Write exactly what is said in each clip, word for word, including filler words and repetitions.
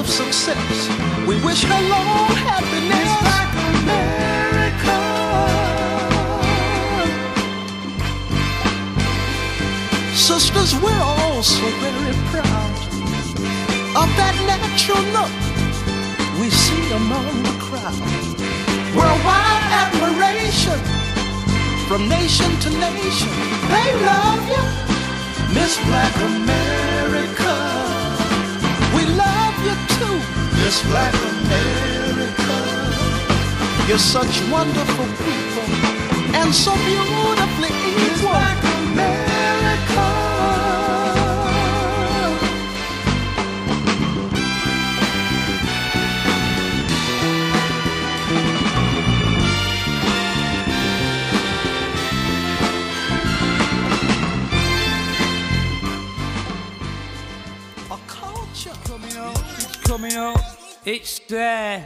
success. We wish her long happiness. Miss Black America. Sisters, we're all so very proud of that natural look we see among the crowd. Worldwide admiration from nation to nation. They love you, Miss Black America. We love you too, Miss Black America. You're such wonderful people and so beautifully equal. Miss Black America. Coming up, it's coming up, it's there.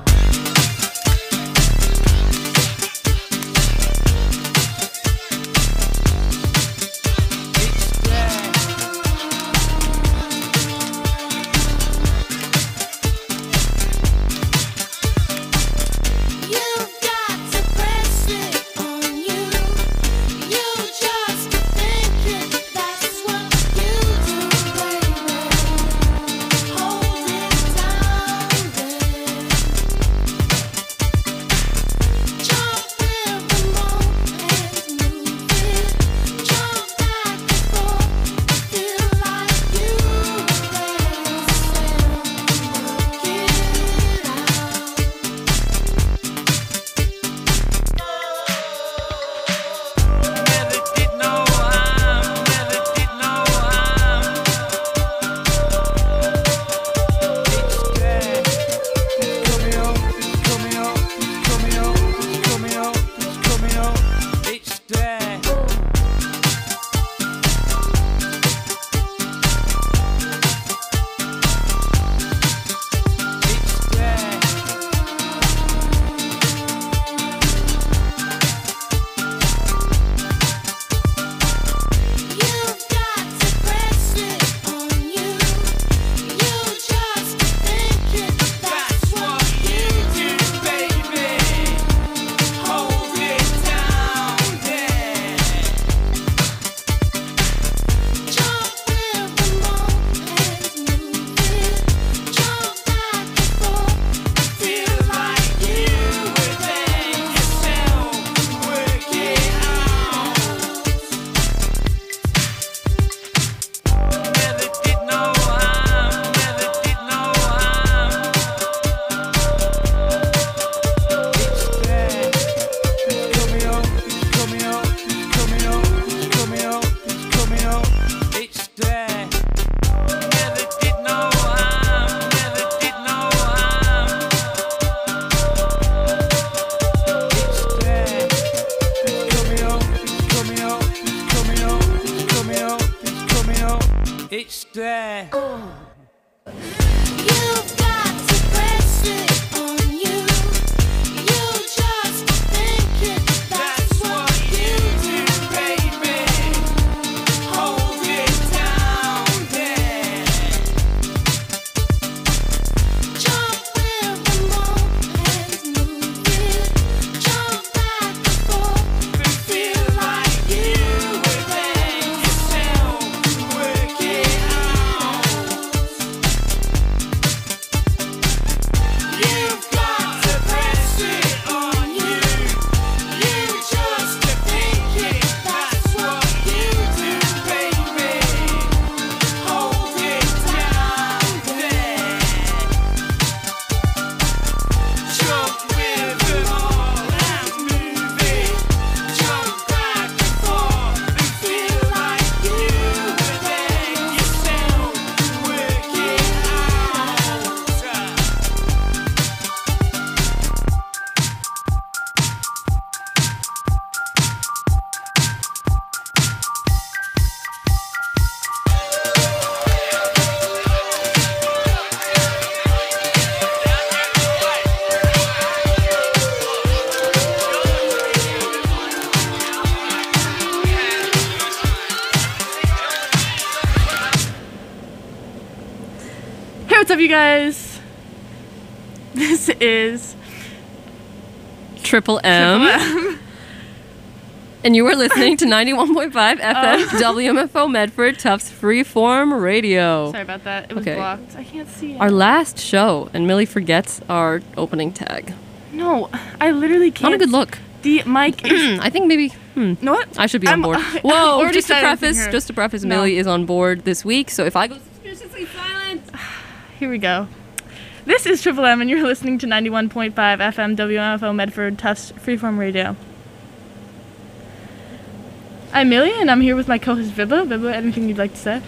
It's there. You've got to press it on you. You just think it. That's what you do, baby. Hold it down there. Jump with the moment, move it. Jump back and forth and feel like you within yourself. Work it out. You've got to press it on you. You just think it. That's what you do, baby. Hold it down there. Jump with them all and move it. Jump back and forth and feel like you within yourself. Work it out. Hey, what's up, you guys? This is Triple M. And you are listening to ninety-one point five F M Oh. W M F O Medford Tufts Freeform Radio. Sorry about that. It was Okay. blocked. I can't see it. Our last show, and Millie forgets our opening tag. No, I literally can't. Not a good look. The mic is. I think maybe hmm, No what? I should be I'm- on board. I'm Whoa! already Just to silencing preface, her. just to preface, No. Millie is on board this week. So if I go suspiciously silent, Here we go. This is Triple M, and you're listening to ninety-one point five F M W M F O Medford Tufts Freeform Radio. I'm Millie, and I'm here with my co-host Vibba. Vibba, anything you'd like to say?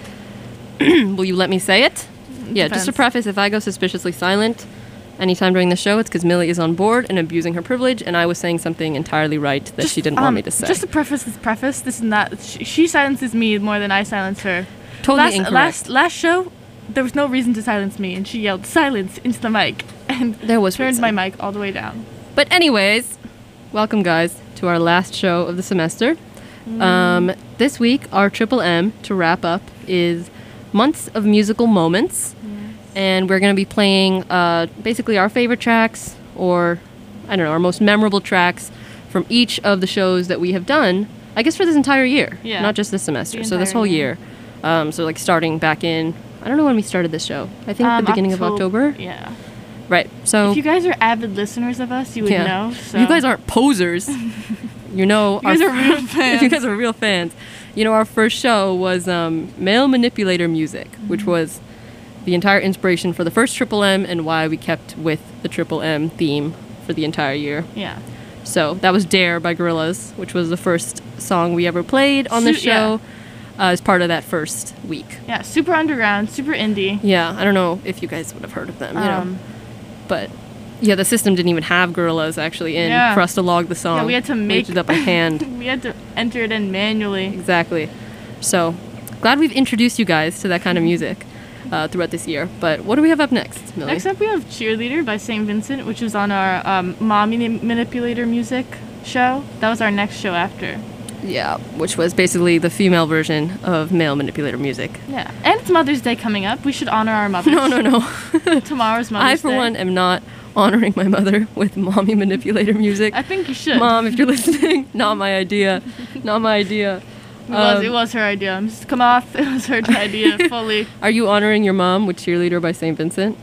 will you let me say it? Yeah, just to Depends. preface, if I go suspiciously silent anytime during the show, it's because Millie is on board and abusing her privilege, and I was saying something entirely right that she didn't want um, me to say. Just to preface this preface, this is not. She, she silences me more than I silence her. totally last, incorrect. Last last show, there was no reason to silence me, and she yelled "silence" into the mic, and There was turned reason. my mic all the way down. But anyways, welcome guys to our last show of the semester. Mm. Um, this week, our Triple M to wrap up is Months of Musical Moments. And we're going to be playing uh, basically our favorite tracks, or I don't know, our most memorable tracks from each of the shows that we have done, I guess for this entire year, Yeah. not just this semester. The So this entire whole year. year. Um, so like starting back in, I don't know when we started this show. I think Um, the beginning Octob- of October. Yeah. Right. So If you guys are avid listeners of us, you would yeah. know. So. You guys aren't posers. You know, You guys our are real fans. you guys are real fans. You know, our first show was um, Male Manipulator Music, which Mm-hmm. was the entire inspiration for the first Triple M and why we kept with the Triple M theme for the entire year. Yeah. So that was Dare by Gorillaz, which was the first song we ever played on the Su- yeah. show uh, as part of that first week. Yeah. Super underground, super indie. Yeah, I don't know if you guys would have heard of them, you know, Um, but yeah, the system didn't even have Gorillaz actually in Yeah. for us to log the song. Yeah, we had to make did it up by hand. we had to enter it in manually. Exactly. So glad we've introduced you guys to that kind of music uh, throughout this year. But what do we have up next, Millie? Next up, we have Cheerleader by Saint Vincent, which was on our um, Mommy Manipulator music show. That was our next show after. Yeah, which was basically the female version of Male Manipulator Music. Yeah. And it's Mother's Day coming up. We should honor our mothers. No, no, no. Tomorrow's Mother's Day. I, for one, am not honoring my mother with Mommy Manipulator Music. I think you should. Mom, if you're listening, not my idea. Not my idea. It was, Um, it was her idea. Missus Come off. It was her idea fully. Are you honoring your mom with Cheerleader by Saint Vincent?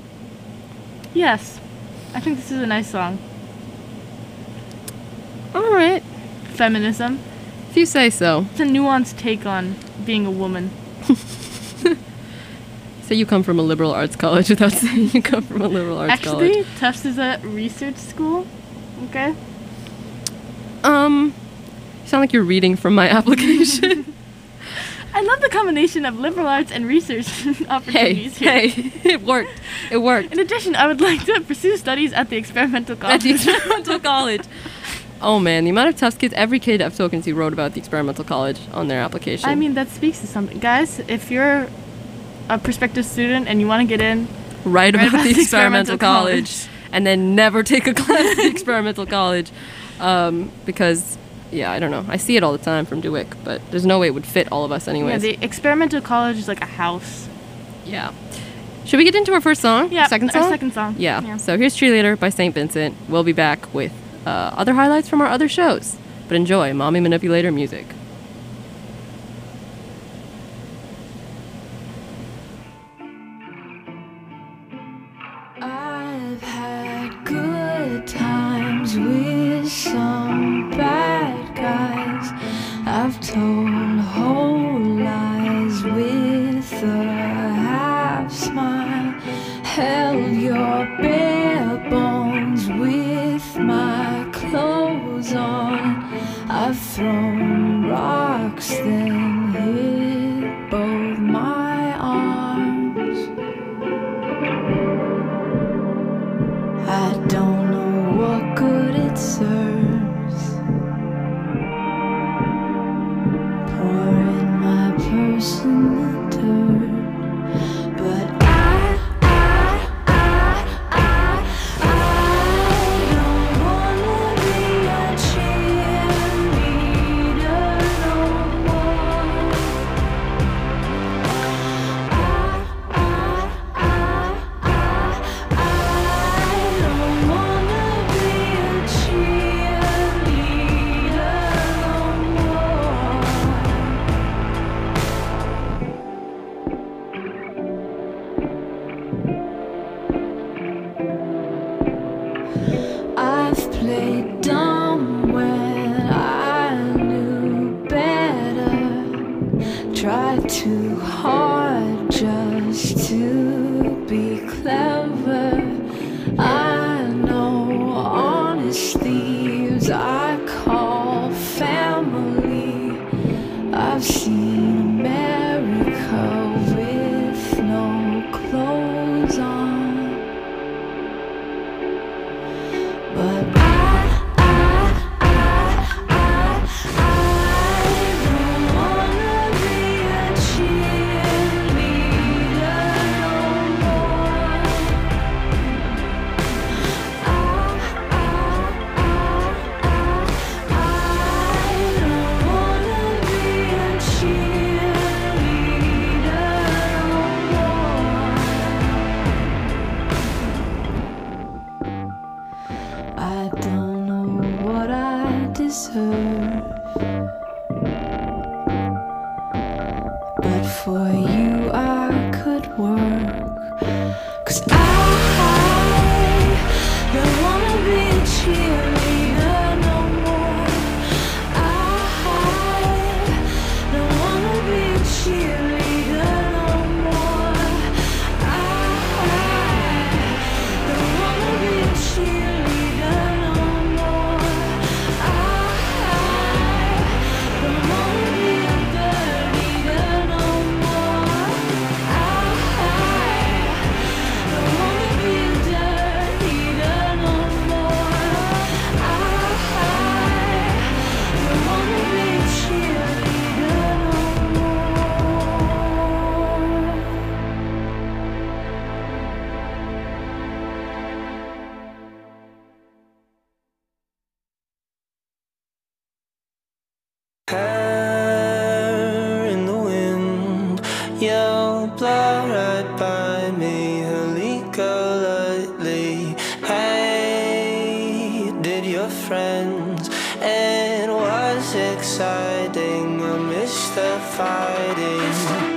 Yes. I think this is a nice song. All right. Feminism. If you say so. It's a nuanced take on being a woman. Say you come from a liberal arts college without saying you come from a liberal arts college. Actually, Tufts is a research school. Okay. Um, you sound like you're reading from my application. I love the combination of liberal arts and research hey, opportunities here. hey, it worked. It worked. In addition, I would like to pursue studies at the experimental college. At the experimental college. Oh man, the amount of Tufts kids, every kid I've spoken to wrote about the experimental college on their application. I mean, that speaks to something. Guys, if you're a prospective student and you want to get in, write about, about the the experimental experimental college, college. and then never take a class at the experimental college. Um, because, yeah, I don't know. I see it all the time from DeWick, but there's no way it would fit all of us yeah, anyways. the experimental college is like a house. Yeah. Should we get into our first song? Yeah, Second our song? second song. Yeah. Yeah. So here's Cheerleader by Saint Vincent. We'll be back with uh, other highlights from our other shows. But enjoy Mommy Manipulator music. I've had good times with some bad guys. I've told whole lies with a half smile. Held your bare bones with my clothes on. I've thrown rocks, then hit both my arms. I don't know what good it serves. Pouring my purse in the dirt. But I, I, I, I, I don't wanna be a cheerleader no more. played dumb when I knew better. Tried too hard just to be clever. I know honest thieves I call family. I've seen America with no clothes on. But I, I, I, I, I don't wanna be a cheerleader no more. I, I, I, I, I don't wanna be a cheerleader no more. I don't know what I deserve, but for you I could work. 'Cause I don't wanna be a cheerleader no more. I don't wanna be a cheerleader no more. I don't wanna be a cheerleader no more. I don't wanna be a bird leader no more. I don't wanna be a dirt eater no more. I don't wanna be a cheerleader no more. Hair in the wind, you'll blow right by me, Halika lightly. Hey, did your friends? It was exciting, I missed the fighting.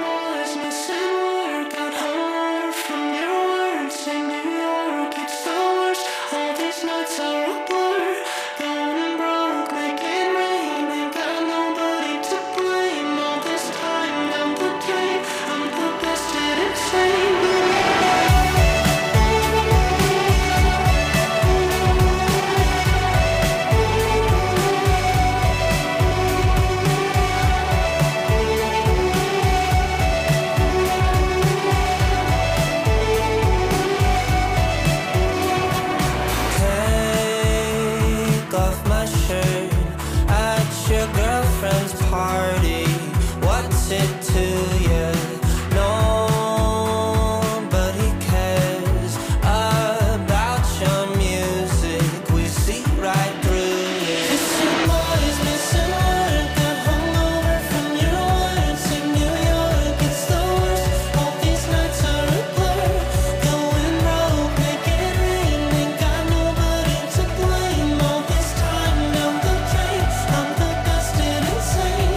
Take off my shirt at your girlfriend's party. What's it to you? Nobody cares about your music. We see right through it. Missing boys, missing work. Got hungover from your words in New York. It's the worst. All these nights are a blur. Going broke, make it rain. Ain't got nobody to blame. All this time down the drain. I'm the best and insane.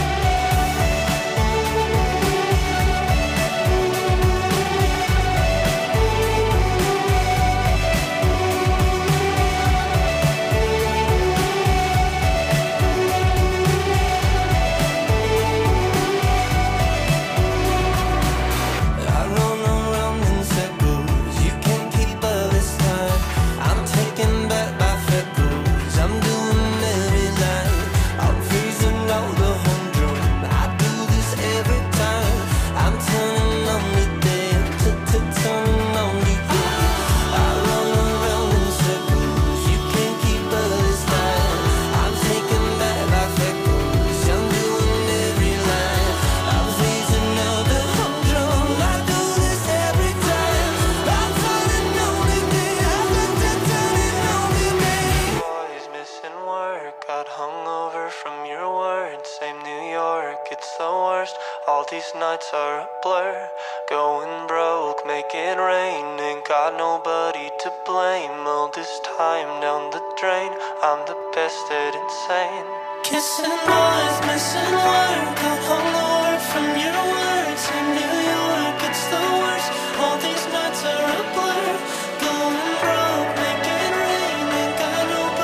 I run around in circles. You can't keep up this time. I'm taken back by freckles. I'm doing every line. I'm freezing out the humdrum. I do this every time. I'm turning on the day, turning on the day. I run around in circles. You can't keep up this time. I'm taken back by freckles. I'm doing every line. I'm freezing out the humdrum. I do this every time. I'm turning on the day. I'm turning on the day. Boys missing work, got hungover from your words. Same New York, it's the worst. All these nights are a blur. Going broke, make it rain. Ain't got nobody to blame. All this time down the drain. I'm the best at insane. Kissing boys, missing work. Got hungover from your words in New York, it's the worst. All these nights are a blur. Going broke, make it rain. Ain't got nobody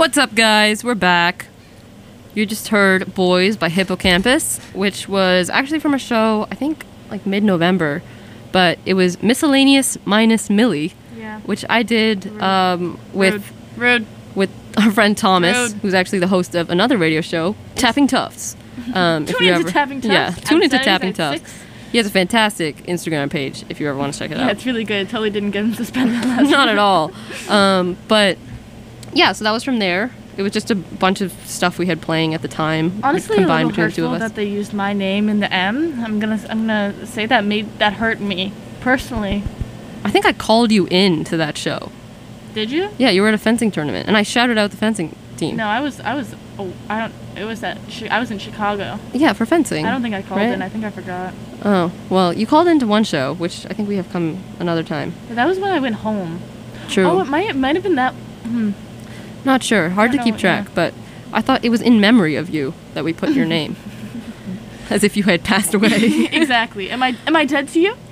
What's up, guys? We're back. You just heard Boys by Hippocampus, which was actually from a show, I think, like mid-November. But it was Miscellaneous minus Millie, Yeah. which I did um, with Rude. with our friend Thomas, Rude. who's actually the host of another radio show, Tapping Tufts. Um, if Tune you into ever, Tapping Tufts Yeah, on tune into Saturdays Tapping at Tufts. six. He has a fantastic Instagram page if you ever want to check it Yeah, out. it's really good. Totally didn't get him suspended last Not at all. Um, but yeah, so that was from there. It was just a bunch of stuff we had playing at the time. Honestly, a combined little between the two hurtful of us. that they used my name in the M. I'm gonna I'm gonna say that made that hurt me personally. I think I called you in to that show. Did you? Yeah, you were at a fencing tournament, and I shouted out the fencing team. No, I was I was oh I don't it was at Chi- I was in Chicago. Yeah, for fencing. I don't think I called right? in. I think I forgot. Oh, well, you called into one show, which I think we have come another time. But that was when I went home. True. Oh, it might it might have been that. Hmm. Not sure. Hard I to don't keep know, track, yeah. but I thought it was in memory of you that we put your name. As if you had passed away. Exactly. Am I am I dead to you?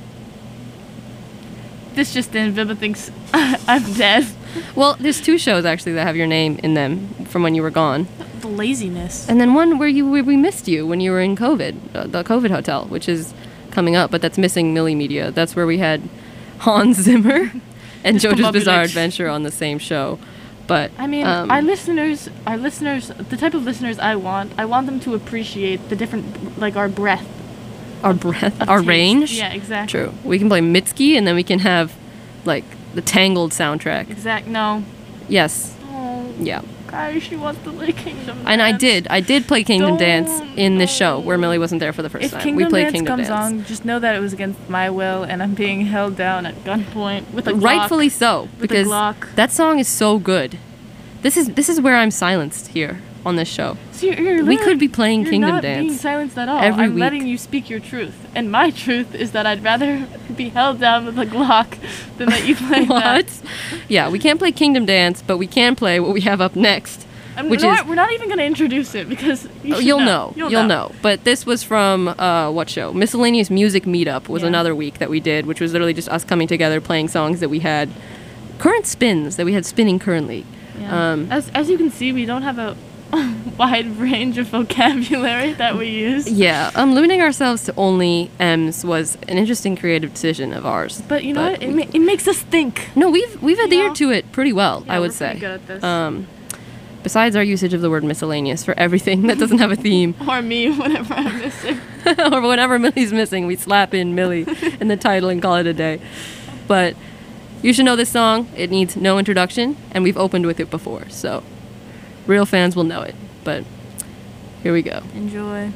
This just in. Viva thinks I'm dead. Well, there's two shows actually that have your name in them from when you were gone. The laziness. And then one where you where we missed you when you were in COVID, uh, the COVID hotel, which is coming up, but that's missing Millie Media. That's where we had Hans Zimmer and Just JoJo's Bizarre Pomobulix. Adventure on the same show. But I mean, um, our listeners, our listeners, the type of listeners I want, I want them to appreciate the different, like our breadth, our breath, of our taste. range. Yeah, exactly. True. We can play Mitski, and then we can have like the Tangled soundtrack. Exact. No. Yes. Oh, Yeah. guys, she wants to play Kingdom And I Dance. did. I did play Kingdom Don't, Dance in this show where Millie wasn't there for the first If time. Kingdom we played Dance Kingdom comes Dance. on, just know that it was against my will, and I'm being held down at gunpoint with a Glock. Rightfully so, With a because Glock. that song is so good. This is this is where I'm silenced here on this show. So you're, you're We literally- could be playing you're Kingdom not being Dance silenced at all. every I'm week. letting you speak your truth, and my truth is that I'd rather be held down with a Glock than that you play What? that. Yeah, we can't play Kingdom Dance, but we can play what we have up next, I'm, which you know is what? We're not even gonna introduce it because you Oh, should you'll know. know. You'll, know. But this was from uh, what show? Miscellaneous Music Meetup was Yeah. another week that we did, which was literally just us coming together playing songs that we had current spins that we had spinning currently. Yeah. Um, as as you can see, we don't have a wide range of vocabulary that we use. Yeah, um, limiting ourselves to only M's was an interesting creative decision of ours. But you know But what? It, we- ma- it makes us think. No, we've we've adhered know? to it pretty well, Yeah, I would we're say. pretty good at this. Um, besides our usage of the word miscellaneous for everything that doesn't have a theme, Or me, whenever I'm missing. or whenever Millie's missing, we slap in Millie in the title and call it a day. But you should know this song. It needs no introduction, and we've opened with it before, so real fans will know it. But here we go. Enjoy.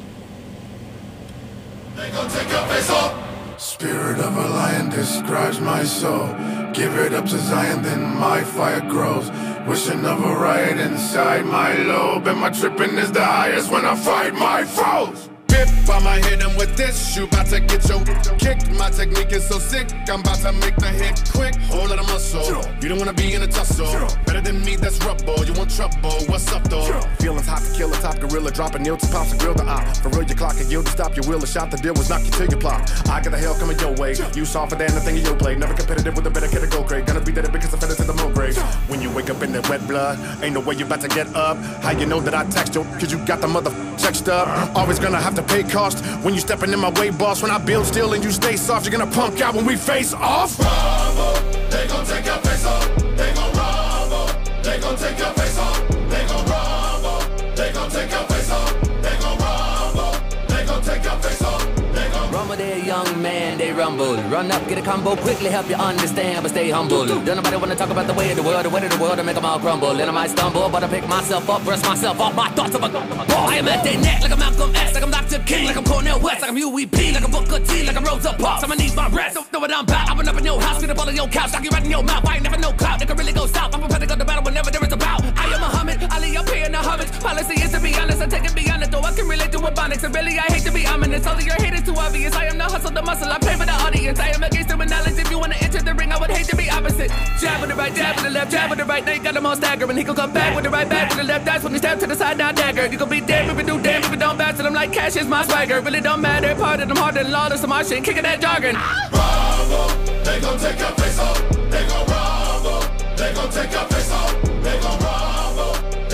Spirit of a lion describes my soul. Give it up to Zion, then my fire grows. Wishing of a riot inside my lobe. And my tripping is the highest when I fight my foes. Bip, I'ma hit him with this. You about to get your kicked. My technique is so sick. I'm about to make the hit quick. Whole lot of muscle. You don't wanna be in a tussle. Better than me, that's rubble. You want trouble? What's up though? Feelings hot to kill a top gorilla. Dropping nil to pops and grill the op. For real, your clock and yield to stop your will. A shot the deal was knock you till you plop. I got the hell coming your way. You softer than anything in your play. Never competitive with a better kid to go great. Gonna be dead because I fed it to the mo grave. When you wake up in that wet blood, ain't no way you about to get up. How you know that I text you? Cause you got the mother checked up. Always gonna have to pay cost when you stepping in my way, boss. When I build still and you stay soft, you're gonna punk out when we face off. Rumble, they gon' take your face off. They gon' rumble, they gon' take your face off. They gon' rumble, they gon' take your face off. They gon' rumble, they gon' take your face off. They gon' Rumble there, young man, they rumble. Run up, get a combo, quickly help you understand, but stay humble. Don't nobody wanna talk about the way of the world, the way of the world, to make them all crumble. And I might stumble, but I pick myself up, brush myself off my thoughts of a ball. I am at their neck, like I'm Malcolm X, like I'm Doctor King, like I'm Cornel West, like I'm U E P, like I'm Booker T, like I'm Rosa Parks. I'ma need my rest, don't know what I'm about. I've been up in your house, get up all in your couch, knock you right in your mouth. I ain't never no clout, nigga really go stop. I'm prepared to go to battle whenever there is a bout. I am Muhammad, Ali up here in the homage. Policy is to be honest, I take it beyond it, though I can relate to Ebonics. And really, I hate to be ominous, all of your hate is too obvious. I am the hustle, the muscle, I pay for the audience. I am against the knowledge. If you wanna enter the ring, I would hate to be opposite. Jab with the right, jab with the left, jab with the right. Now you got them all staggering. He gon' come back with the right, back with the left. That's when he stab to the side, now dagger. You gon' be dead if you do damn if you don't bounce. And I'm like, cash is my swagger. Really don't matter. Part of them harder than lawless. Some shit, kicking that jargon. rumble, they gon' take your face off. They gon' rumble, they gon' take your face off. They gon' rumble,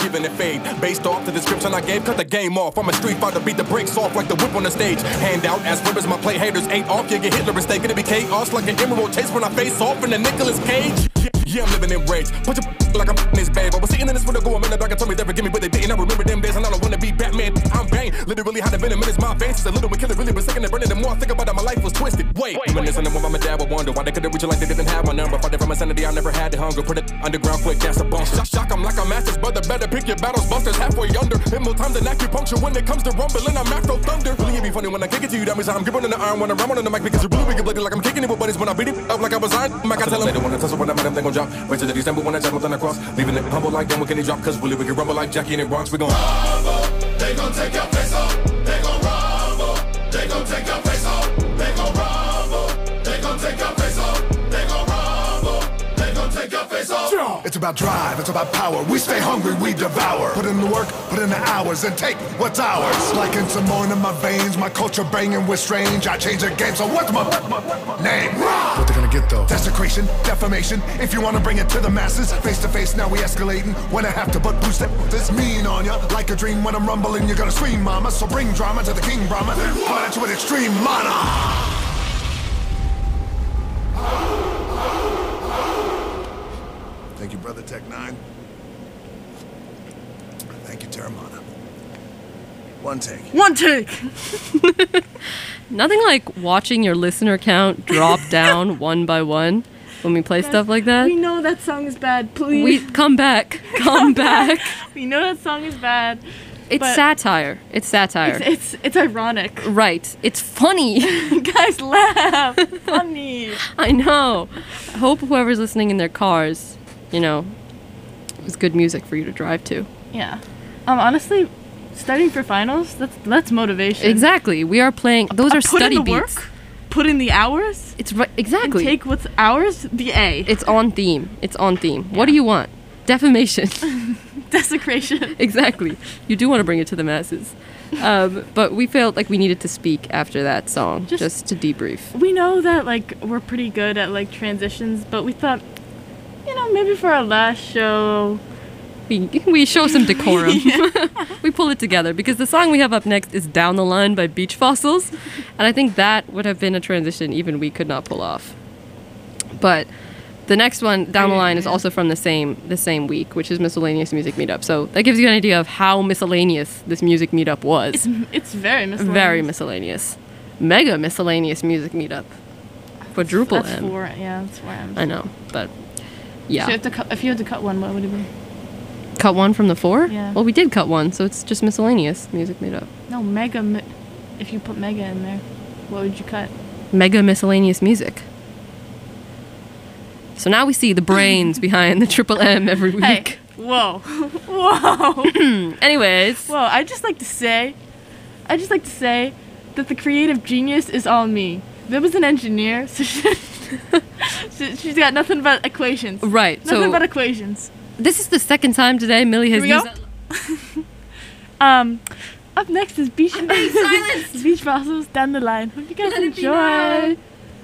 giving it fade. Based off the description I gave, cut the game off. I'm a street fighter, beat the brakes off like the whip on the stage. Hand out as ribbons, my play haters ain't off. You get Hitler mistake, it'll be chaos like an emerald chase when I face off in the Nicolas Cage. Yeah, I'm living in rage. Put your like I'm this babe. I was sitting in this window going, man, the doctor told me they forgive me, but they didn't. I remember them days and I don't wanna be Batman. I'm Bane. Literally had a venom in his my veins. It's a little bit killer, really, but second and burning. The more I think about it, my life was twisted. Wait, reminiscing of when my dad would wonder why they couldn't reach it like they didn't have my number. Fighting from insanity, I never had the hunger. Put it underground quick, that's a bump. Shock, shock, I'm like a master's brother. Better pick your battles, busters halfway under. Hit more times than acupuncture when it comes to rumbling. I'm Afro Thunder. Really, it be funny when I kick it to you. That means I'm gripping on the iron when I ram on the mic because you're really, really bloody like I'm kicking it with buddies when I beat it up like I was iron. I can tell them they don't want to tussle when I met them, they gon' drop. Wait till the December when I jump on the cross. Leaving it humble like them, when can he drop? Cause really, we can rumble like Jackie in the Bronx. We gon' rumble. They gon' take your face off. They gon' rumble. They gon' take your face off. They gon' rumble. They gon' take your face off. They gon' rumble. They gon' take your face off. It's about drive, it's about power. We stay hungry, we devour. Put in the work, put in the hours, and take what's ours. Like in Samoan in my veins, my culture banging with strange. I change the game, so what's my name? What they gonna get though? Desecration, defamation. If you wanna bring it to the masses, face to face, now we escalating. When I have to but boost it, this mean on ya. Like a dream when I'm rumbling, you're gonna scream, mama. So bring drama to the king, Brahma. Point at you with extreme mana. Thank you, Brother Tech Nine. Thank you, Terramana. One take. One take! Nothing like watching your listener count drop down one by one when we play stuff like that. We know that song is bad, please. We come back. Come back. We know that song is bad. It's but satire. It's satire. It's, it's it's ironic. Right. It's funny. Guys, laugh. Funny. I know. I hope whoever's listening in their cars, you know, it's good music for you to drive to. Yeah. Um. Honestly, studying for finals, that's that's motivation. Exactly. We are playing. Those Uh, are put study in the beats. work, put in the hours. It's right. Exactly. And take what's ours, the A. It's on theme. It's on theme. What do you want? Defamation. Desecration. Exactly. You do want to bring it to the masses. Um, but we felt like we needed to speak after that song, just, Just- to debrief. We know that like we're pretty good at like transitions, but we thought, you know, maybe for our last show, We, we show some decorum. We pull it together because the song we have up next is Down the Line by Beach Fossils. And I think that would have been a transition even we could not pull off. But the next one, Down the Line, is also from the same the same week, which is Miscellaneous Music Meetup. So that gives you an idea of how miscellaneous this music meetup was. it's it's very miscellaneous. Very miscellaneous. Mega miscellaneous music meetup. Quadruple That's M. four. Yeah, that's four M's. I know, but So yeah. you have to cut, if you had to cut one, what would it be? Cut one from the four? Yeah. Well, we did cut one, so it's just miscellaneous music meetup. No, mega. Mi- if you put mega in there, what would you cut? Mega miscellaneous music. So now we see the brains behind the Triple M every week. Hey, whoa, whoa. Anyways, Well, I just like to say, I just like to say that the creative genius is all me. There was an engineer, so she, she, she's got nothing but equations. right. Nothing So but equations. this is the second time today Millie has Here we used go. Um, up next is Beach. Beach Fossils Down the Line. Hope you guys enjoy.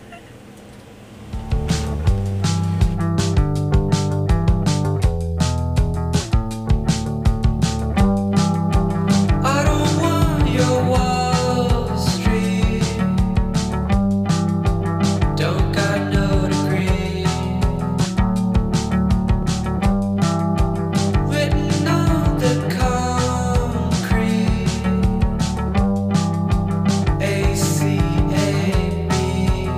I don't want your Wall Street. Don't got no degree. Written on the concrete. A C A B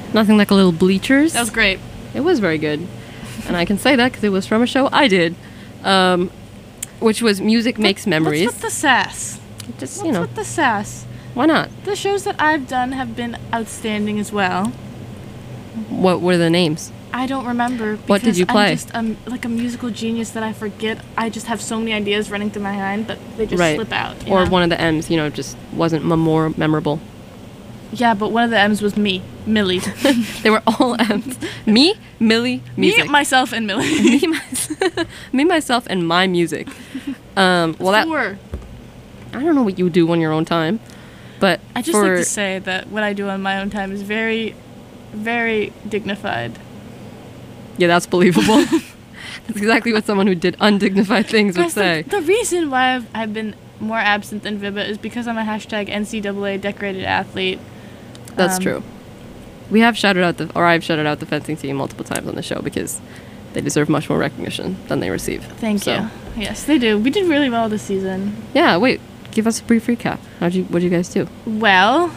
Nothing like a little Bleachers. That was great. It was very good. And I can say that because it was from a show I did, um, which was Music Makes Memories. What's with the sass? Just, What's you know, with the sass? why not? The shows that I've done have been outstanding as well. What were the names? I don't remember. What did because you play? I'm just um, like a musical genius that I forget. I just have so many ideas running through my mind, but they just Right. slip out. you Or know? one of the M's, you know, just wasn't m- more memorable. Yeah, but one of the M's was me, Millie. They were all M's. Me, Millie, music. Me, myself, and Millie. me, my, me, myself, and my music. Um, well, that Four. I don't know what you do on your own time, but I just for, like to say that what I do on my own time is very, very dignified. yeah, that's believable. That's exactly what someone who did undignified things would Guys, say. The, the reason why I've, I've been more absent than Viva is because I'm a hashtag N C double A decorated athlete. That's Um, true. We have shouted out the, or I've shouted out the fencing team multiple times on the show because they deserve much more recognition than they receive. Thank So, you. Yes, they do. We did really well this season. Yeah, wait. Give us a brief recap. How'd you? What'd you guys do? Well,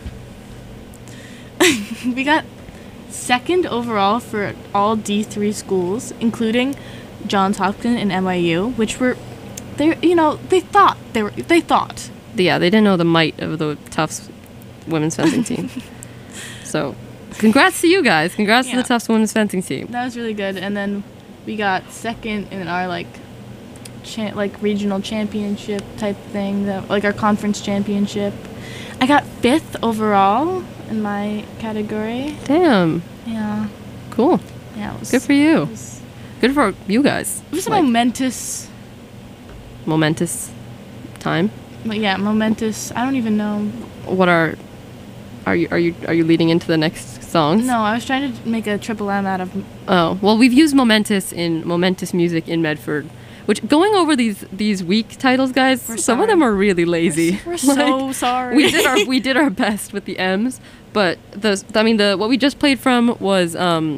we got second overall for all D three schools, including Johns Hopkins and N Y U, which were, they you know they thought they were they thought. Yeah, they didn't know the might of the Tufts women's fencing team. So, congrats to you guys. Congrats to Yeah. the Tufts women's fencing team. That was really good. And then we got second in our like, cha- like regional championship type thing, that, like our conference championship. I got fifth overall in my category. Damn. Yeah. Cool. Yeah. It was, Good for you. It was, Good for you guys. it was a Like, momentous. momentous time. But yeah, momentous. I don't even know. What are are you are you are you leading into the next songs? No, I was trying to make a triple M out of. Oh, well, we've used momentous in momentous music in Medford. Which, going over these these week titles, guys, We're some of sorry. them are really lazy. We're so Like, sorry. We did our we did our best with the M's, but the I mean the what we just played from was um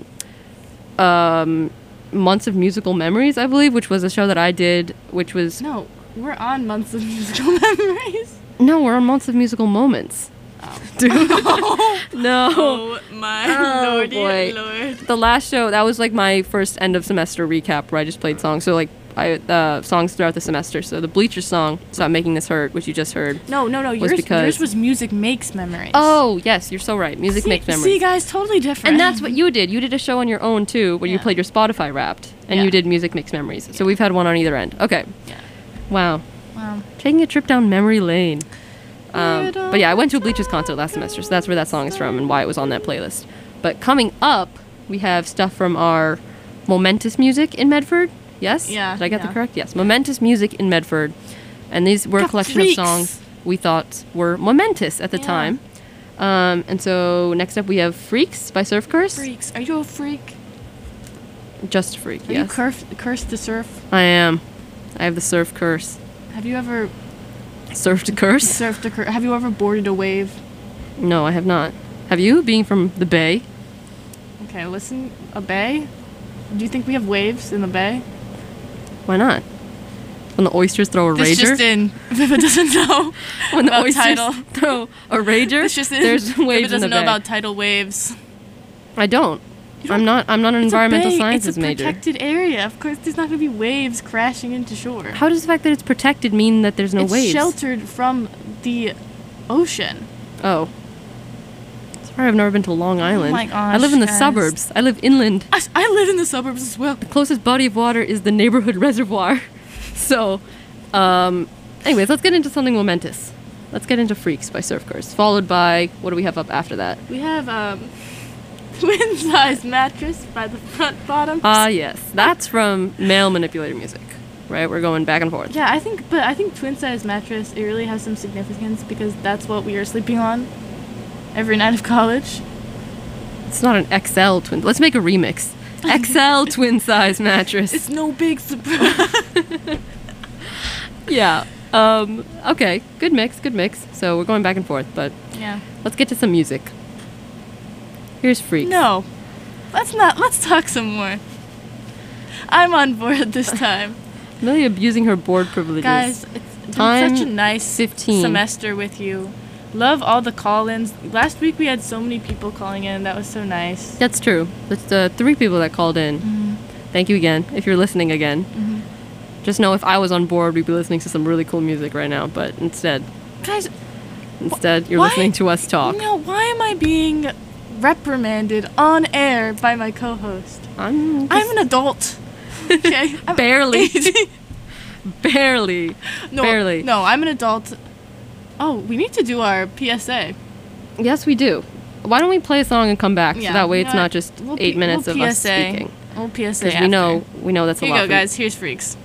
um Months of Musical Memories, I believe, which was a show that I did, which was No, we're on Months of Musical Memories. no, we're on Months of Musical Moments. Dude. No. Oh my Oh, lordy boy. lord. The last show, that was like my first end of semester recap where I just played songs. So like I uh, songs throughout the semester. So the Bleachers song, Stop Making This Hurt, which you just heard. No, no, no. was Yours, because- yours was Music Makes Memories. Oh, yes, you're so right. Music see, makes memories. See, guys, totally different. And that's what you did. You did a show on your own too, where you Yeah. played your Spotify Wrapped, and Yeah. you did Music Makes Memories. So we've had one on either end. Okay. Yeah. Wow. Wow. Taking a trip down memory lane. Um, Little but yeah, I went to a Bleachers concert last semester, so that's where that song is from and why it was on that playlist. But coming up, we have stuff from our Momentous Music in Medford. Yes? Yeah, Did I get yeah. that correct? Yes. Momentous Music in Medford. And these were a Got collection freaks. of songs we thought were momentous at the Yeah. time. Um, and so next up we have Freaks by Surf Curse. Freaks. Are you a freak? Just a freak, Are yes. you curf- cursed to surf? I am. I have the surf curse. Have you ever Surf to curse? surfed a cur- Have you ever boarded a wave? No, I have not. Have you? Being from the Bay? Okay, listen. A bay? Do you think we have waves in the bay? Why not? When the oysters throw a This rager? just in. Viva doesn't know when the about oysters tidal. throw a rager, This just in. there's Viva waves in doesn't the know bay. about tidal waves. I don't. You don't- I'm not. I'm not an It's a environmental bay, sciences It's a major. protected area. Of course, there's not going to be waves crashing into shore. How does the fact that it's protected mean that there's no it's waves? sheltered from the ocean. Oh. Sorry, I've never been to Long Island. my I live in the gosh, guys. suburbs. I live inland. I, I live in the suburbs as well. The closest body of water is the neighborhood reservoir. So, um, anyways, let's get into something momentous. Let's get into Freaks by Surf Curse, followed by, what do we have up after that? We have um, twin size mattress by the front bottom. Ah, yes. That's from Male Manipulator Music, right? We're going back and forth. Yeah, I think, but I think twin size mattress, it really has some significance because that's what we are sleeping on every night of college. It's not an X L twin. Let's make a remix. X L twin size mattress. It's no big surprise. Yeah. Um, okay. Good mix. Good mix. So we're going back and forth, but Yeah. let's get to some music. Here's Freaks. No. Let's not, let's talk some more. I'm on board this time. Millie abusing her board privileges. Guys, it's been Time such a nice fifteen. semester with you. Love all the call-ins. Last week we had so many people calling in. That was so nice. That's true. That's the three people that called in. Mm-hmm. Thank you again. If you're listening again, Mhm. just know if I was on board, we'd be listening to some really cool music right now. But instead, Guys, instead you're why- listening to us talk. No, why am I being reprimanded on air by my co-host? I'm I'm an adult. Okay, I'm Barely. eighteen. barely, No, barely. no, I'm an adult. Oh, we need to do our P S A. Yes, we do. Why don't we play a song and come back? Yeah, so that way you it's know not what? just We'll eight P- minutes we'll of us P S A. speaking. We'll P S A Because we know after. we know that's Here a you lot. go, for you. guys. Here's Freaks.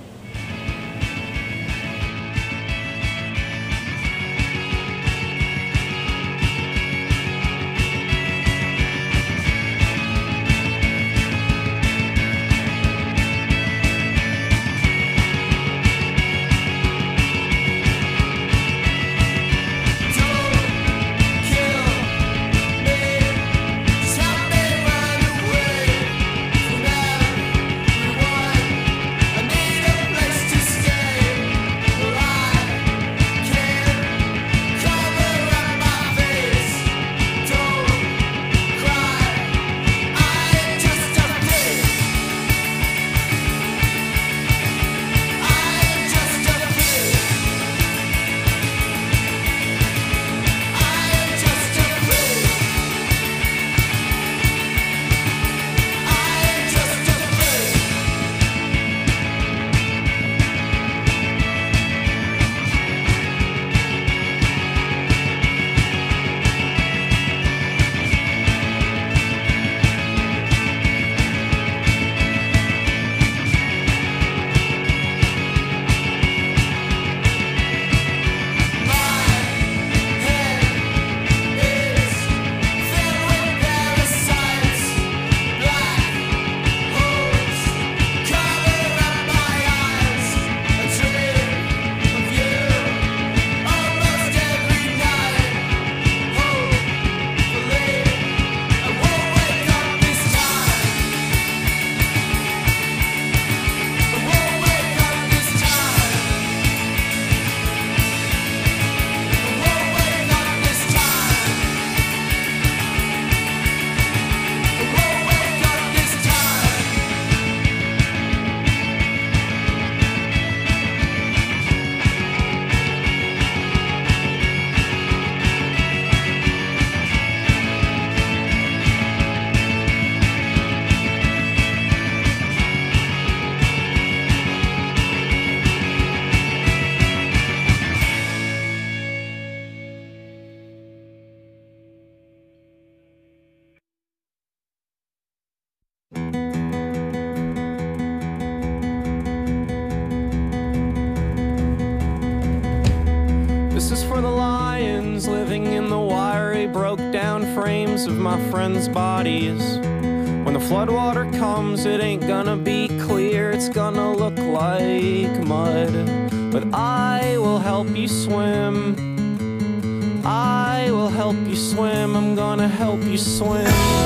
This is for the lions living in the wiry, broke down frames of my friends' bodies. When the floodwater comes, it ain't gonna be clear, it's gonna look like mud. But I will help you swim. I will help you swim. I'm gonna help you swim.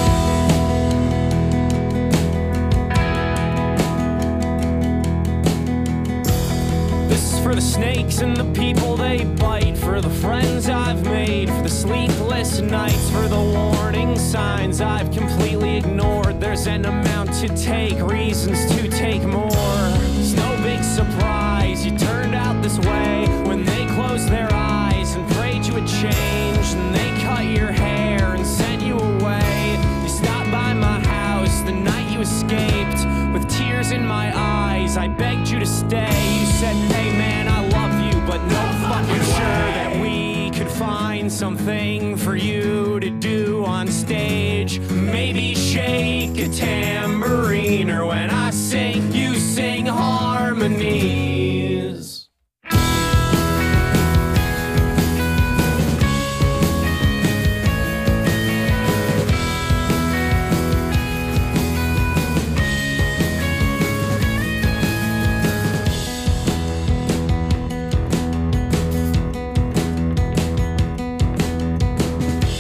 This is for the snakes and the people they bite, for the friends I've made, for the sleepless nights, for the warning signs I've completely ignored. There's an amount to take, reasons to take more. It's no big surprise you turned out this way when they closed their eyes and prayed you would change, and they cut your hair and sent you away. You stopped by my house the night you escaped with tears in my eyes. I begged you to stay. You said, hey man, I love you, but no fucking sure that we could find something for you to do on stage. Maybe shake a tambourine, or when I sing, you sing harmonies.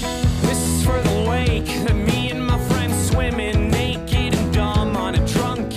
This is for the lake that me and my friends swim in, naked and dumb on a drunk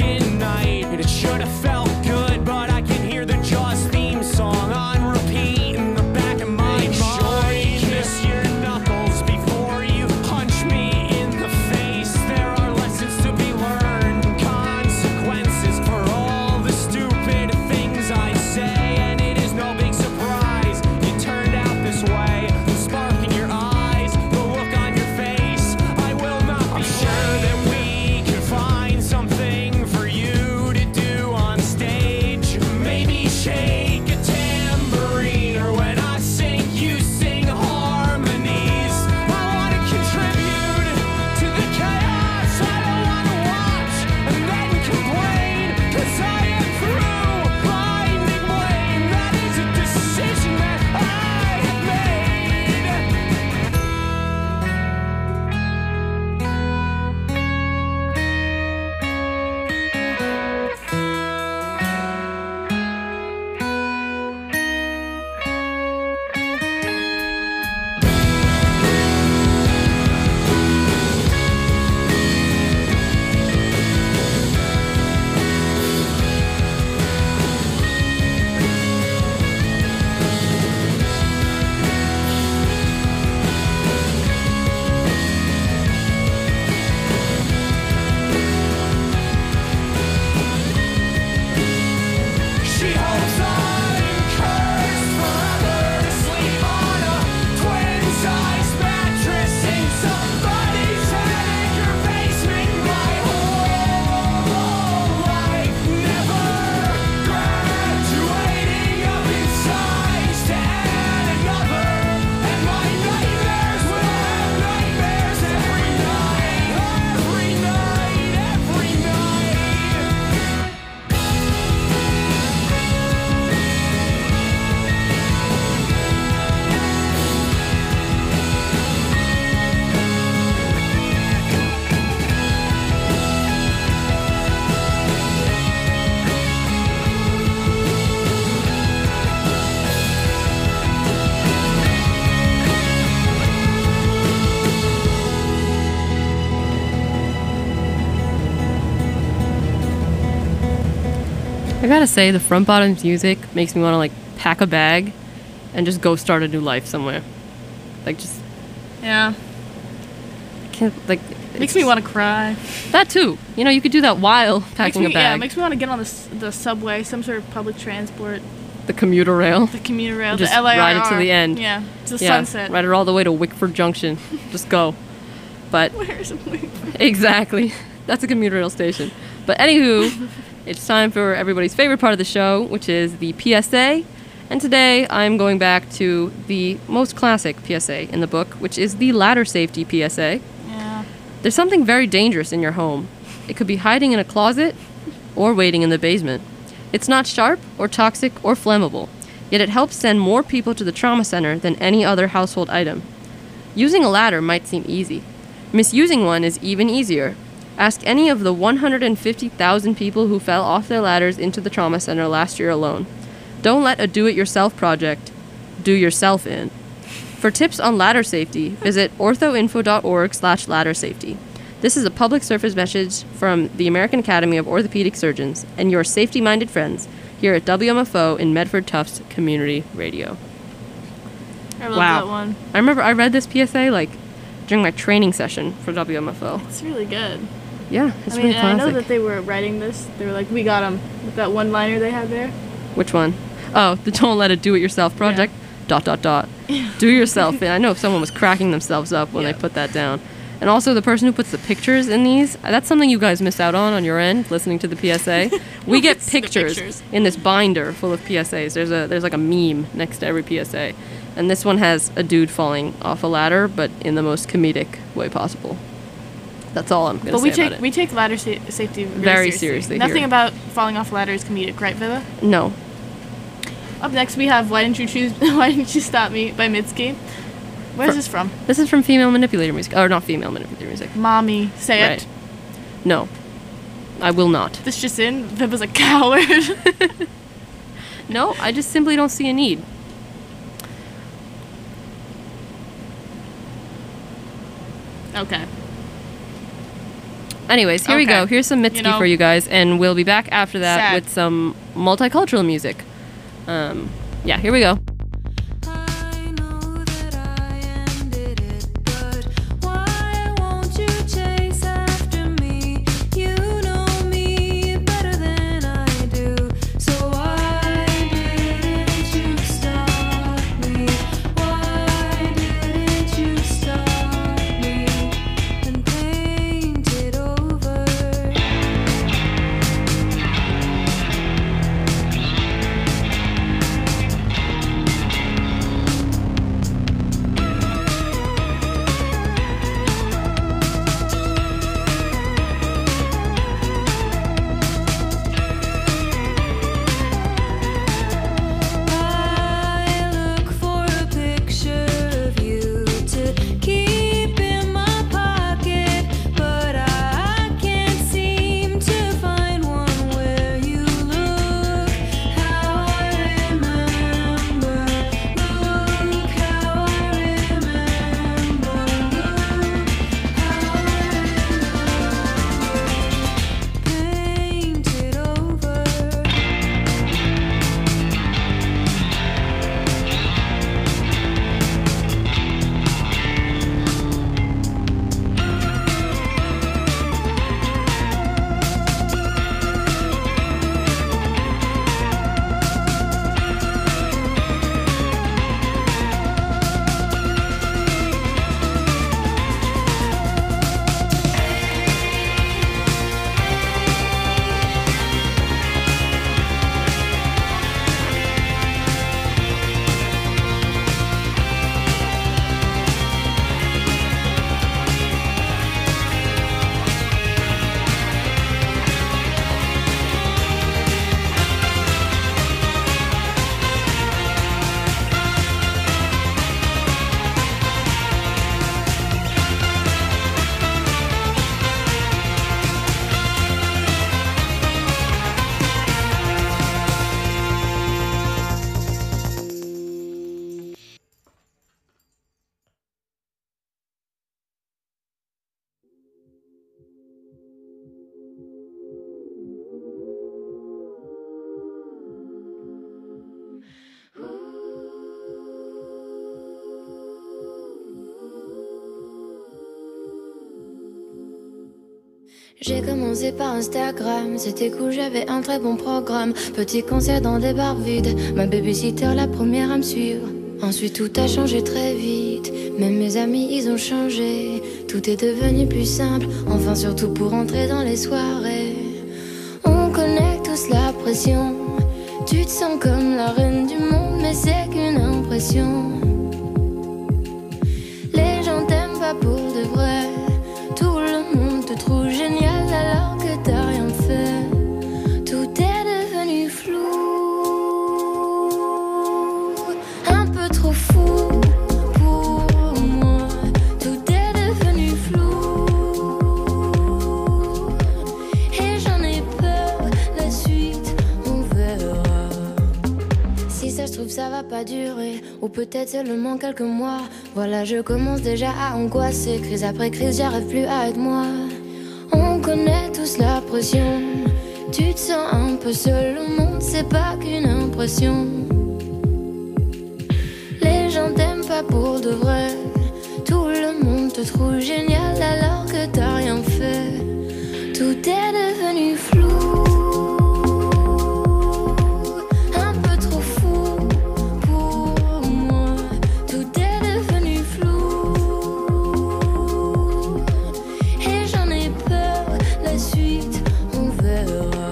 gotta say, the Front Bottoms music makes me want to like pack a bag and just go start a new life somewhere. Like just Yeah. I can't like. Makes me want to cry. That too. You know, you could do that while Makes packing me, a bag. yeah, it makes me want to get on the, s- the subway, some sort of public transport, the commuter rail. the commuter rail, Just the L A R R. ride it to the end. Yeah, to the Yeah, sunset. ride it all the way to Wickford Junction. Just go. But Where's Wickford? exactly, that's a commuter rail station. But anywho, it's time for everybody's favorite part of the show, which is the P S A. And today I'm going back to the most classic P S A in the book, which is the ladder safety P S A. Yeah. There's something very dangerous in your home. It could be hiding in a closet or waiting in the basement. It's not sharp or toxic or flammable, yet it helps send more people to the trauma center than any other household item. Using a ladder might seem easy. Misusing one is even easier. Ask any of the one hundred fifty thousand people who fell off their ladders into the trauma center last year alone. Don't let a do-it-yourself project do yourself in. For tips on ladder safety, visit orthoinfo.org slash ladder safety. This is a public service message from the American Academy of Orthopedic Surgeons and your safety-minded friends here at W M F O in Medford Tufts Community Radio. I love Wow. that one. I remember I read this P S A like during my training session for W M F O. It's really good. Yeah, it's I mean, really and I know classic. that they were writing this. They were like, we got them. With that one-liner they had there. Which one? Oh, the Don't Let It Do It Yourself project. Dot dot dot. Do yourself. And I know if someone was cracking themselves up when Yeah. they put that down. And also the person who puts the pictures in these, that's something you guys miss out on on your end, listening to the P S A. We get It's the pictures, pictures. in this binder full of P S As. There's a there's like a meme next to every P S A. And this one has a dude falling off a ladder, but in the most comedic way possible. That's all I'm going to But say we about take it. we take ladder sa- safety really Very seriously. seriously Nothing here. about falling off a ladder is comedic, right, Viva? No. Up next, we have "Why Didn't You Choose? Why Didn't You Stop Me" by Mitski. Where's Fr- this from? This is from Female Manipulator Music. Or not Female Manipulator Music. Mommy, say Right. it. No. I will not. This just in. Viva's a coward. No, I just simply don't see a need. Okay. Anyways, here we Okay. go. Here's some Mitski You know- for you guys, and we'll be back after that Sad. with some multicultural music. Um, yeah, here we go. Why won't you chase after me? You know me better than I do. So why didn't you stop me? Why didn't you stop me and paint it over? J'ai commencé par Instagram, c'était cool, j'avais un très bon programme. Petit concert dans des bars vides, ma babysitter la première à me suivre. Ensuite tout a changé très vite, même mes amis ils ont changé. Tout est devenu plus simple, enfin surtout pour entrer dans les soirées. On connaît tous la pression, tu te sens comme la reine du monde, mais c'est qu'une impression. Les gens t'aiment pas pour de vrai, tout le monde te trouve génial alors que t'as rien fait. Tout est devenu flou, un peu trop fou pour moi. Tout est devenu flou et j'en ai peur, la suite on verra. Si ça se trouve ça va pas durer, ou peut-être seulement quelques mois. Voilà, je commence déjà à angoisser. Crise après crise, j'arrive plus à être moi. On connaît tous la pression, tu te sens un peu seul, le monde c'est pas qu'une impression. Les gens t'aiment pas pour de vrai, tout le monde te trouve génial alors que t'as rien fait. Tout est devenu flou, un peu trop fou pour moi. Tout est devenu flou et j'en ai peur, la suite on verra.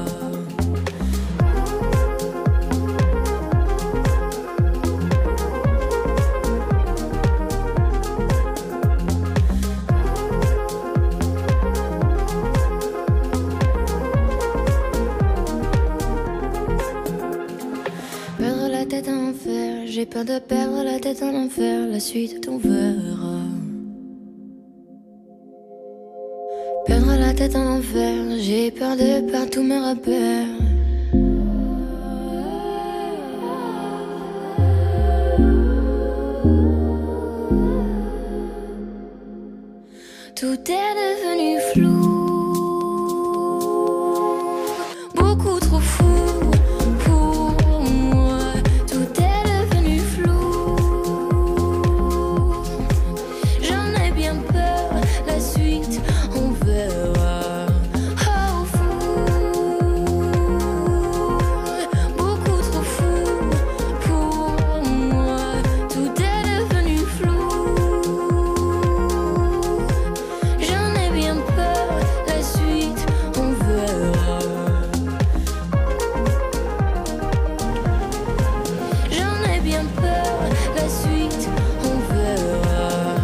Perdre la tête en enfer, j'ai peur de perdre la tête en enfer, la suite on verra. Perdre la tête en enfer, j'ai peur de perdre tous mes repères. Tout est devenu flou, beaucoup trop fou pour moi. Tout est devenu flou, j'en ai bien peur, la suite on verra. Oh fou, beaucoup trop fou pour moi. Tout est devenu flou, j'en ai bien peur, la suite on verra. J'en ai bien peur, la suite on verra.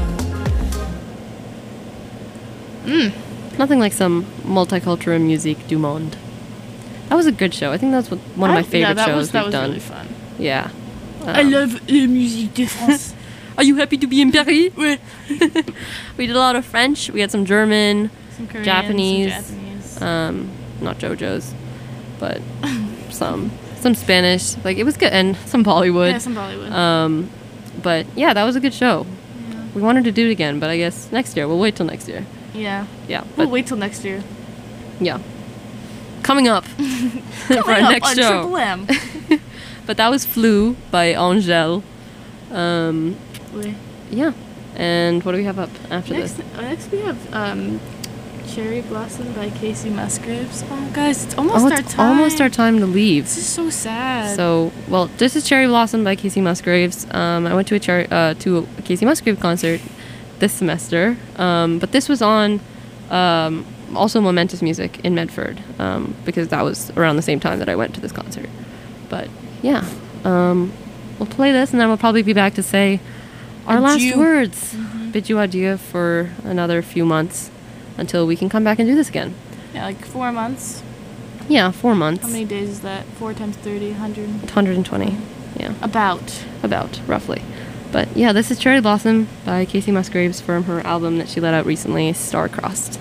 Mm. Nothing like some multicultural music du monde. That was a good show. I think that's what, one of I- my favorite yeah, that shows was, that we've was done. really fun. Yeah. I Um, love la musique de France. Are you happy to be in Paris? Oui. We did a lot of French. We had some German, Some Korean, Japanese, some Japanese. um, not JoJo's, but some some Spanish. Like it was good, and some Bollywood. Yeah, some Bollywood. Um, but yeah, that was a good show. We wanted to do it again, but I guess next year. We'll wait till next year. Yeah. Yeah. We'll But wait till next year. yeah, coming up for our Coming up next on show. Triple M. But that was Flu by Angèle. Um, Oui. yeah. And what do we have up after Next, this? uh, next we have um, Cherry Blossom by Casey Musgraves. Oh, guys, it's almost oh, our it's time. almost our time to leave. This is so sad. So, well, this is Cherry Blossom by Casey Musgraves. Um, I went to a Cherry, uh, to a Casey Musgrave concert this semester, um, but this was on um, also Momentous Music in Medford, um, because that was around the same time that I went to this concert. But yeah, um, we'll play this, and then we'll probably be back to say our last Adieu. words. Bid you adieu for another few months until we can come back and do this again. Yeah, like four months. Yeah, four months. How many days is that? Four times thirty, one hundred. one hundred twenty. Yeah. About. About, roughly. But yeah, this is Cherry Blossom by Casey Musgraves from her album that she let out recently, Star-Crossed.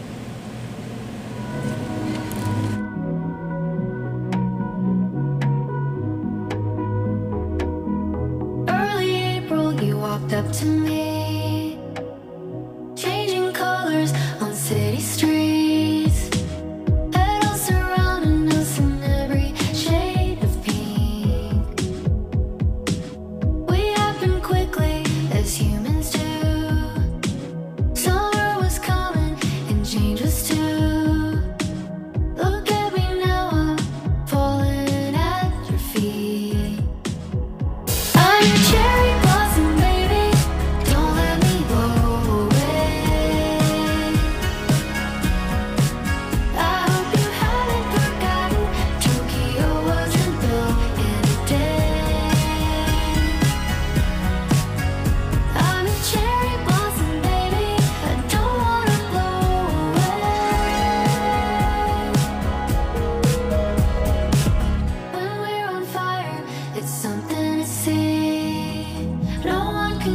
Early April, you walked up to me, changing colors on city streets. Petals surrounding us in every shade of pink. We happen quickly, as humans do. Summer was coming, and change was too.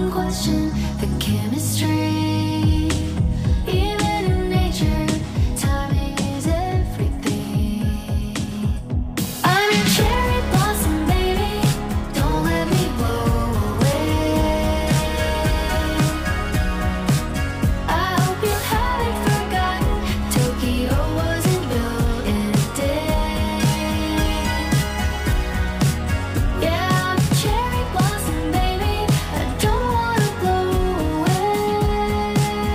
question the chemistry. Even in nature, timing is everything. I'm your cherry blossom, baby. Don't let me blow away. I hope you haven't forgotten Tokyo wasn't built in a day. Yeah, I'm a cherry blossom, baby. I don't wanna blow away.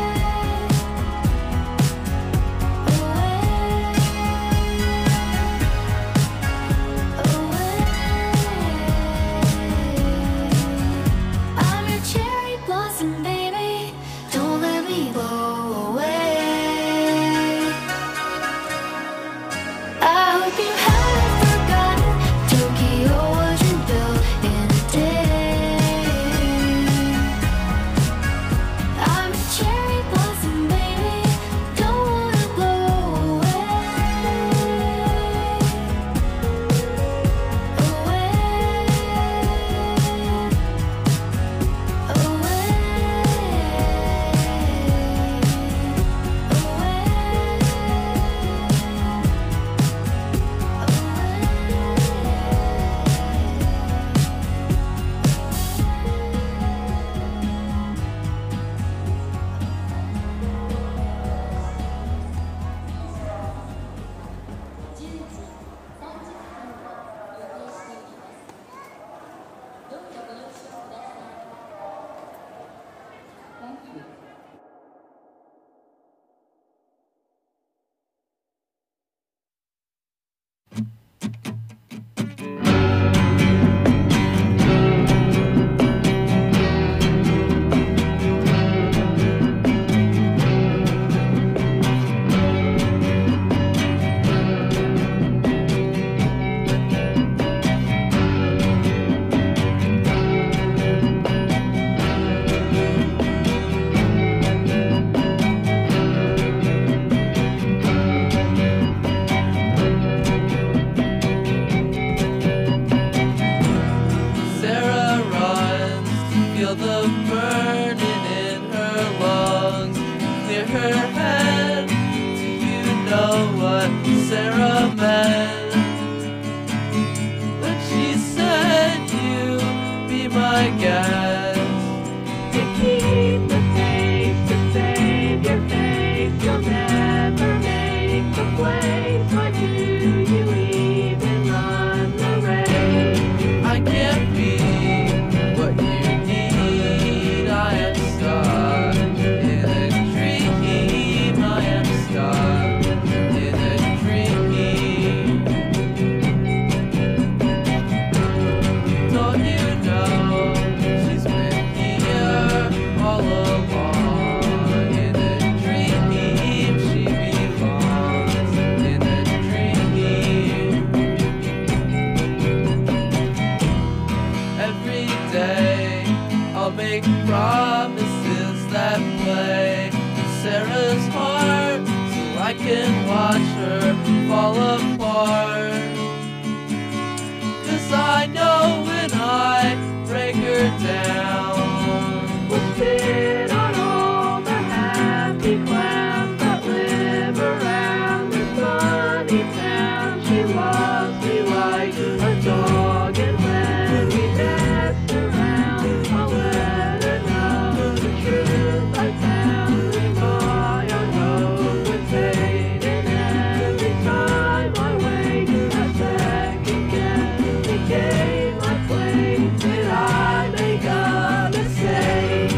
I'm your cherry blossom, baby. Don't let me blow away. I hope you haven't forgotten Tokyo wasn't built in a day. I'm a cherry blossom, baby. Don't wanna blow Sarah runs to feel the burning in her lungs. Clear her head. Do you know what Sarah meant when she said you be my guest? To keep the faith, to save your faith, you'll never make the place. Why do you even run the race? I can't be what you need. I am stuck in a dream. I am stuck in a dream. Don't you know she's been here all along? In a dream, she belongs in a dream. Every day I'll make promises that play with Sarah's heart so I can watch her fall apart. 'Cause I know when I break her down, we'll sit on all the happy clowns that live around this funny town. She loves me like a dog, and when we mess around, I'll let her know the truth I found. In my own road with fate, and every time I wait, I second guess the game I played. Did I make a mistake?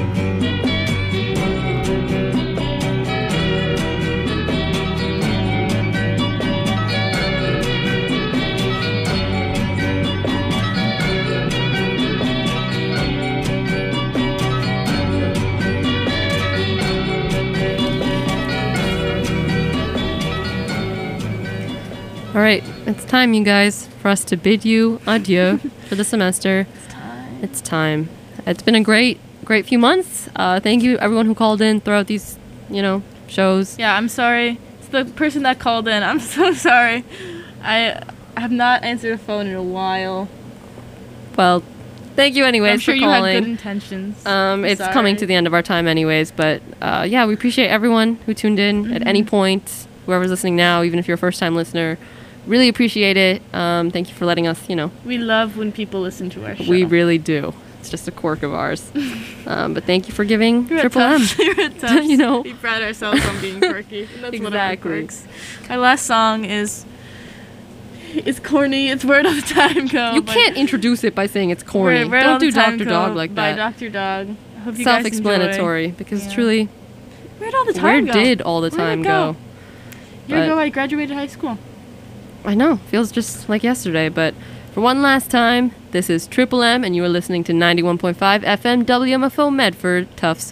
All right, it's time, you guys, for us to bid you adieu for the semester. It's time. It's time. It's been a great, great few months. Uh, thank you, everyone who called in throughout these, you know, shows. Yeah, I'm sorry. It's the person that called in. I'm so sorry. I have not answered a phone in a while. Well, Thank you anyways I'm sure for you calling. had good intentions. Um, it's Sorry. coming to the end of our time anyways, but uh, yeah, we appreciate everyone who tuned in at any point, whoever's listening now, even if you're a first-time listener. Really appreciate it. Um, thank you for letting us, you know. We love when people listen to our show. We really do. It's just a quirk of ours. um, but thank you for giving You're a Triple M. tough- You're a tough- You know. We pride ourselves on being quirky. And that's one of our Exactly. quirks. Our last song is... It's corny. It's Where All the Time Go. You by- can't introduce it by saying it's corny. Where- Where All Don't the do Time Doctor Go Dog like by that. Doctor Dog. Hope you guys Self-explanatory, enjoy. because Yeah. truly, Where'd all the time where go? did all the Where'd time it go? go? A year But- ago, I graduated high school. I know, feels just like yesterday, but for one last time, this is Triple M, and you are listening to ninety-one point five F M W M F O Medford, Tufts